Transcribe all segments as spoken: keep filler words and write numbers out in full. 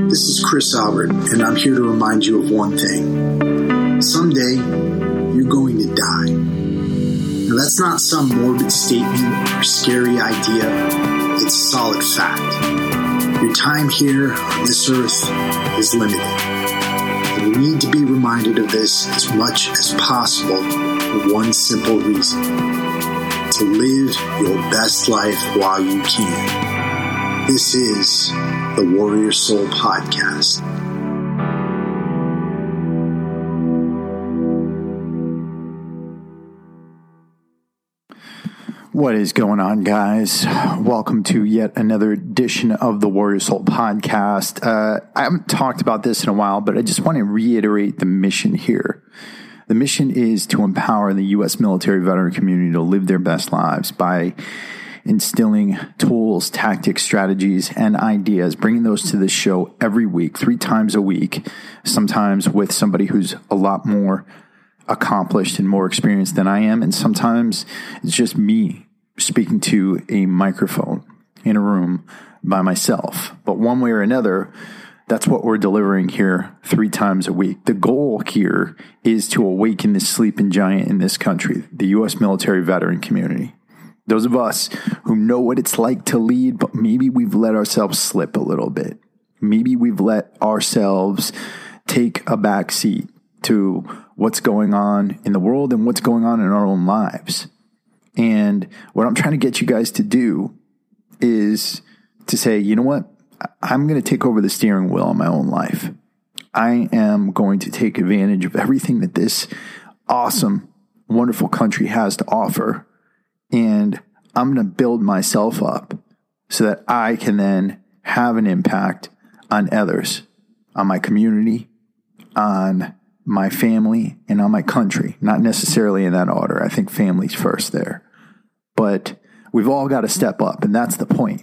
This is Chris Albert, and I'm here to remind you of one thing. Someday, you're going to die. Now, that's not some morbid statement or scary idea. It's solid fact. Your time here on this earth is limited. And we need to be reminded of this as much as possible for one simple reason. To live your best life while you can. This is the Warrior Soul Podcast. What is going on, guys? Welcome to yet another edition of the Warrior Soul Podcast. Uh, I haven't talked about this in a while, but I just want to reiterate the mission here. The mission is to empower the U S military veteran community to live their best lives by instilling tools, tactics, strategies, and ideas, bringing those to the show every week, three times a week, sometimes with somebody who's a lot more accomplished and more experienced than I am, and sometimes it's just me speaking to a microphone in a room by myself. But one way or another, that's what we're delivering here three times a week. The goal here is to awaken the sleeping giant in this country, the U S military veteran community. Those of us who know what it's like to lead, but maybe we've let ourselves slip a little bit. Maybe we've let ourselves take a back seat to what's going on in the world and what's going on in our own lives. And what I'm trying to get you guys to do is to say, you know what? I'm going to take over the steering wheel of my own life. I am going to take advantage of everything that this awesome, wonderful country has to offer. And I'm going to build myself up so that I can then have an impact on others, on my community, on my family, and on my country. Not necessarily in that order. I think family's first there. But we've all got to step up, and that's the point.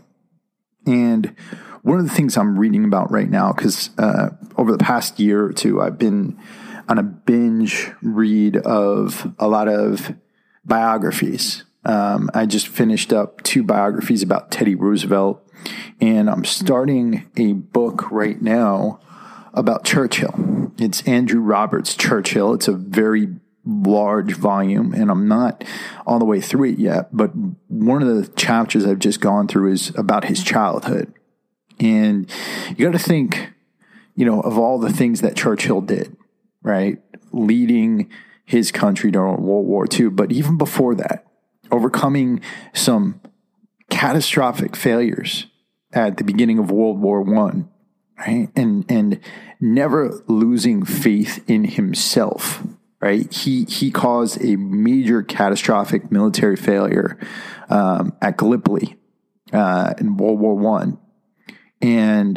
And one of the things I'm reading about right now, because uh, over the past year or two, I've been on a binge read of a lot of biographies. Um, I just finished up two biographies about Teddy Roosevelt, and I'm starting a book right now about Churchill. It's Andrew Roberts Churchill. It's a very large volume, and I'm not all the way through it yet, but one of the chapters I've just gone through is about his childhood. And you got to think, you know, of all the things that Churchill did, right? Leading his country during World War Two, but even before that, overcoming some catastrophic failures at the beginning of World War One, right? And and never losing faith in himself, right? He he caused a major catastrophic military failure um, at Gallipoli uh, in World War One. And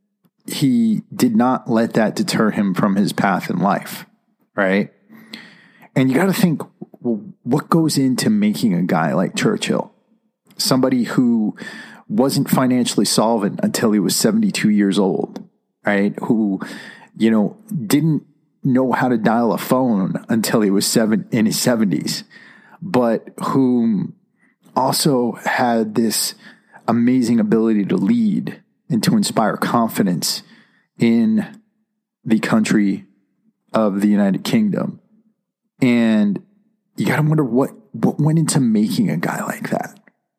he did not let that deter him from his path in life, right? And you got to think, well, what goes into making a guy like Churchill? Somebody who wasn't financially solvent until he was seventy-two years old, right? Who, you know, didn't know how to dial a phone until he was seven in his seventies, but whom also had this amazing ability to lead and to inspire confidence in the country of the United Kingdom. And you got to wonder what, what went into making a guy like that.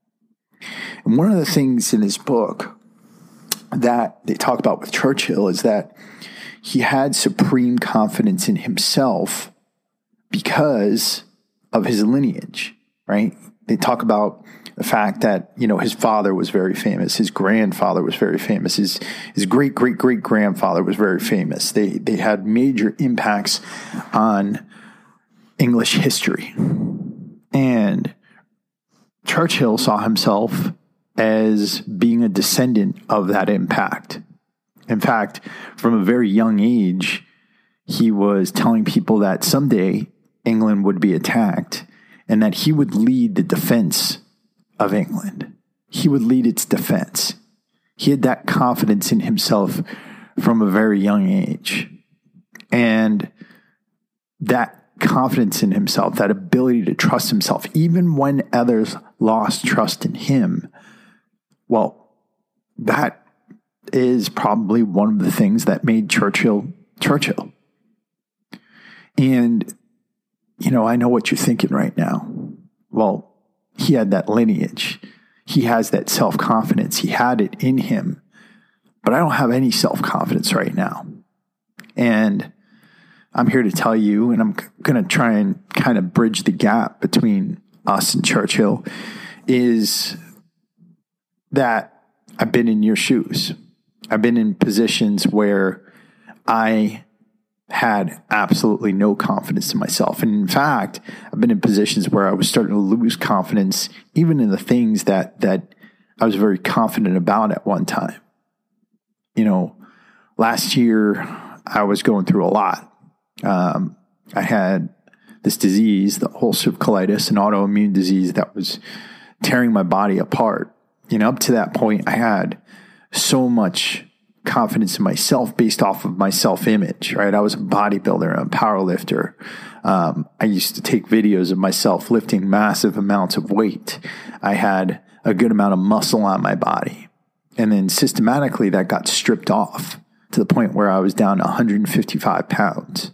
And one of the things in his book that they talk about with Churchill is that he had supreme confidence in himself because of his lineage, right? They talk about the fact that, you know, his father was very famous. His grandfather was very famous. His his great, great, great grandfather was very famous. They they had major impacts on English history. And Churchill saw himself as being a descendant of that impact. In fact, from a very young age, he was telling people that someday England would be attacked and that he would lead the defense of England. He would lead its defense. He had that confidence in himself from a very young age. And that confidence in himself, that ability to trust himself, even when others lost trust in him, well, that is probably one of the things that made Churchill Churchill. And, you know, I know what you're thinking right now. Well, he had that lineage. He has that self-confidence. He had it in him. But I don't have any self-confidence right now. And I'm here to tell you, and I'm going to try and kind of bridge the gap between us and Churchill, is that I've been in your shoes. I've been in positions where I had absolutely no confidence in myself. And in fact, I've been in positions where I was starting to lose confidence, even in the things that, that I was very confident about at one time. You know, last year I was going through a lot. Um, I had this disease, the ulcerative colitis, an autoimmune disease that was tearing my body apart. You know, up to that point, I had so much confidence in myself based off of my self-image, right? I was a bodybuilder, a power lifter. Um, I used to take videos of myself lifting massive amounts of weight. I had a good amount of muscle on my body. And then systematically that got stripped off to the point where I was down to one hundred fifty-five pounds.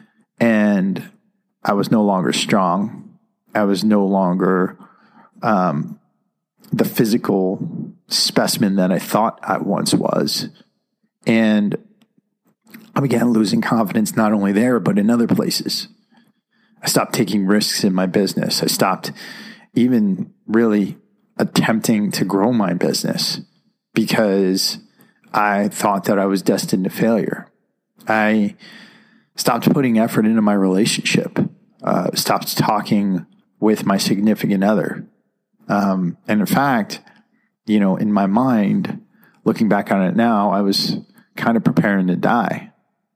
And I was no longer strong. I was no longer um, the physical specimen that I thought I once was. And I began losing confidence not only there, but in other places. I stopped taking risks in my business. I stopped even really attempting to grow my business because I thought that I was destined to failure. I stopped putting effort into my relationship, uh, stopped talking with my significant other. Um, and in fact, you know, in my mind, looking back on it now, I was kind of preparing to die.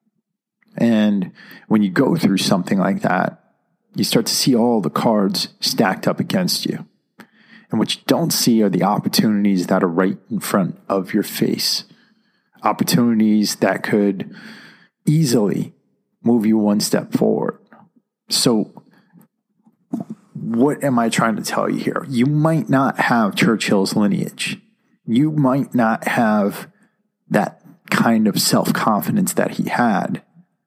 And when you go through something like that, you start to see all the cards stacked up against you. And what you don't see are the opportunities that are right in front of your face. Opportunities that could easily move you one step forward. So what am I trying to tell you here? You might not have Churchill's lineage. You might not have that kind of self-confidence that he had,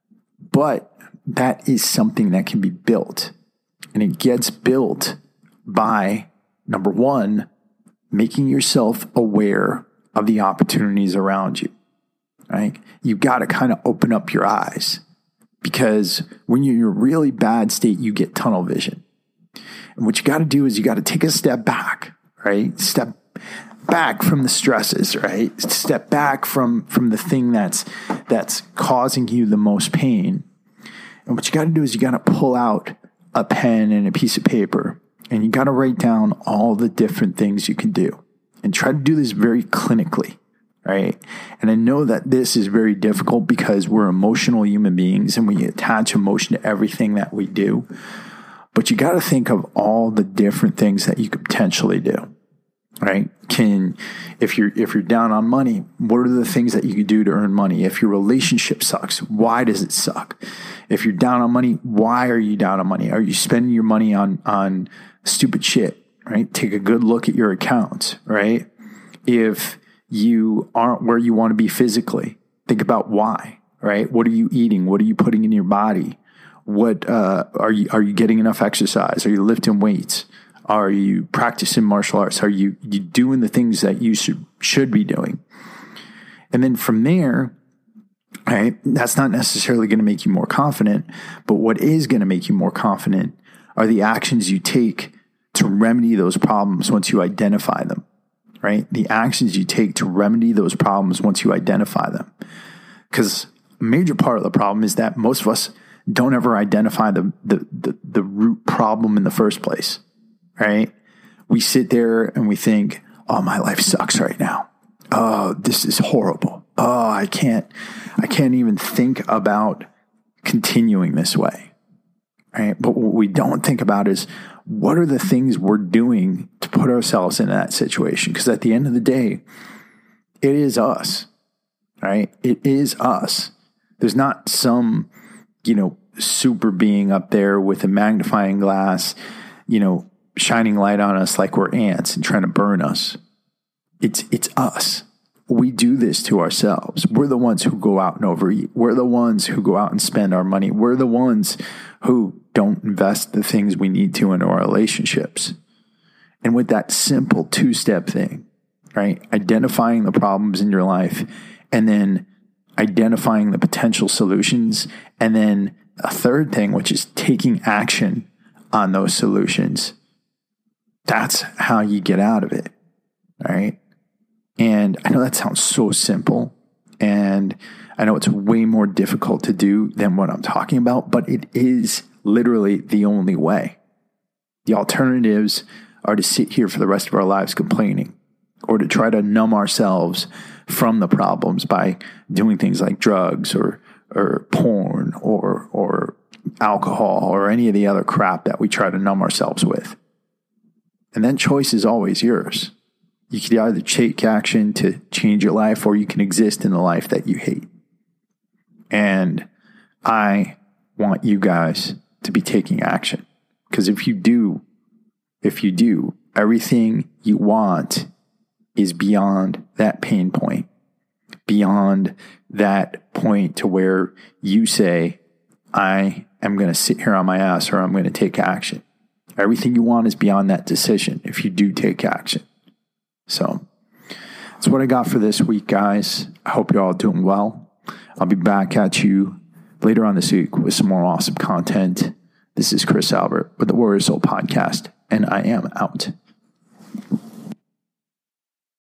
but that is something that can be built. And it gets built by, number one, making yourself aware of the opportunities around you, right? You've got to kind of open up your eyes, because when you're in a really bad state, you get tunnel vision. And what you got to do is you got to take a step back, right? Step back from the stresses, right? Step back from, from the thing that's, that's causing you the most pain. And what you got to do is you got to pull out a pen and a piece of paper, and you got to write down all the different things you can do, and try to do this very clinically, right? And I know that this is very difficult because we're emotional human beings and we attach emotion to everything that we do. But you got to think of all the different things that you could potentially do, right? Can, if you're, if you're down on money, what are the things that you could do to earn money? If your relationship sucks, why does it suck? If you're down on money, why are you down on money? Are you spending your money on, on stupid shit, right? Take a good look at your accounts, right? If you aren't where you want to be physically, think about why, right? What are you eating? What are you putting in your body? What, uh, are you, are you getting enough exercise? Are you lifting weights? Are you practicing martial arts? Are you, you doing the things that you should, should be doing? And then from there, right, that's not necessarily going to make you more confident, but what is going to make you more confident are the actions you take to remedy those problems once you identify them, right? The actions you take to remedy those problems once you identify them. Because a major part of the problem is that most of us don't ever identify the, the, the, the root problem in the first place, right? We sit there and we think, oh, my life sucks right now. Oh, this is horrible. Oh, I can't, I can't even think about continuing this way, right? But what we don't think about is, what are the things we're doing to put ourselves in that situation? Because at the end of the day, it is us, right? It is us. There's not some, you know, super being up there with a magnifying glass, you know, shining light on us like we're ants and trying to burn us. It's, it's us. we do this to ourselves. We're the ones who go out and overeat. We're the ones who go out and spend our money. We're the ones who don't invest the things we need to into our relationships. And with that simple two-step thing, right? Identifying the problems in your life and then identifying the potential solutions. And then a third thing, which is taking action on those solutions. That's how you get out of it, all right? And I know that sounds so simple, and I know it's way more difficult to do than what I'm talking about, but it is literally the only way. The alternatives are to sit here for the rest of our lives complaining, or to try to numb ourselves from the problems by doing things like drugs or or porn or or alcohol or any of the other crap that we try to numb ourselves with. And that choice is always yours. You can either take action to change your life, or you can exist in the life that you hate. And I want you guys to be taking action. Because if you do, if you do, everything you want is beyond that pain point, beyond that point to where you say, I am going to sit here on my ass, or I'm going to take action. Everything you want is beyond that decision if you do take action. So that's what I got for this week, guys. I hope you're all doing well. I'll be back at you later on this week with some more awesome content. This is Chris Albert with the Warrior Soul Podcast, and I am out.